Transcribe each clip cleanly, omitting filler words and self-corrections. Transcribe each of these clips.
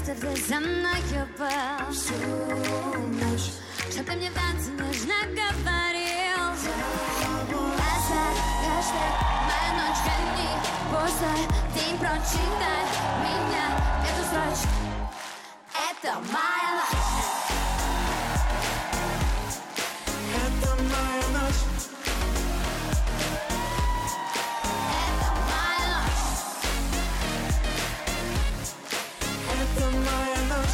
будто ты за мною был всю ночь, что ты мне в танце нежно говорил. Хэштег, моя ночь, гони пустой день, прочитай меня между строчек. Это моя ночь. Это моя ночь. Это моя ночь. Это моя ночь.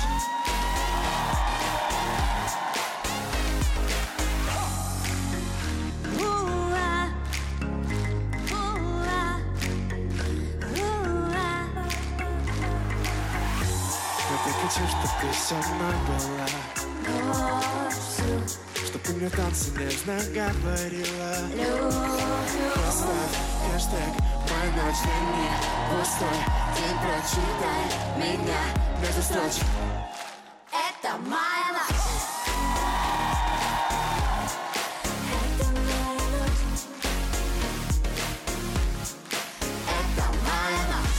Я так хочу, чтоб ты со мной была, чтоб ты мне в танце нежно говорила. Поставь хэштег «Моя ночь» на мне пустой день, прочитай меня между строчек. Это моя ночь. Это моя ночь. Это моя ночь.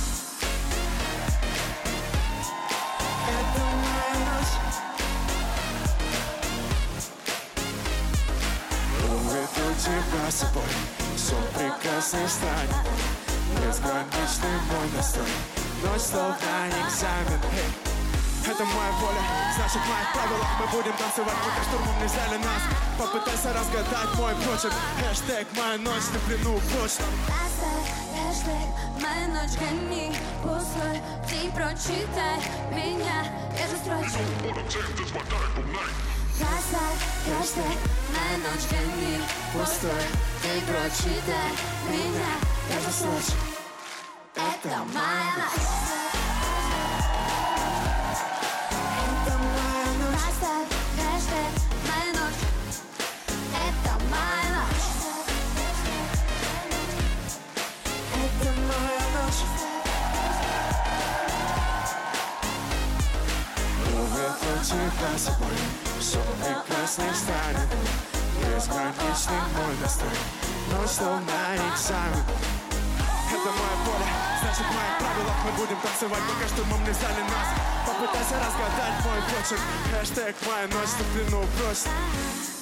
Это моя ночь. Уведу тебя с собой, сон прекрасный станет, безграничный мой настрой. Ночь словно экзамен, это моя воля, значит в моих правилах мы будем танцевать, пока штурмом не взяли нас. Попытайся разгадать мой почерк. Хэштег «Моя ночь» на плену почту. Поставь хэштег «Моя ночь», гони пустой день, прочитай меня между строчек. Поставь хэштег «Моя ночь», гони пустой день, прочитай меня между строчек. Это моя ночь. Это моя ночь. Поставь хэштег «Моя ночь». Это моя ночь. Это моя ночь. Уведу тебя с собой, сон прекрасный станет, безграничный мой настрой. Ночь словно экзамен. Это моя воля, значит в моих правилах мы будем танцевать, пока штурмом не взяли нас. Попытайся разгадать мой почерк. Хэштег «Моя ночь» на плену просит.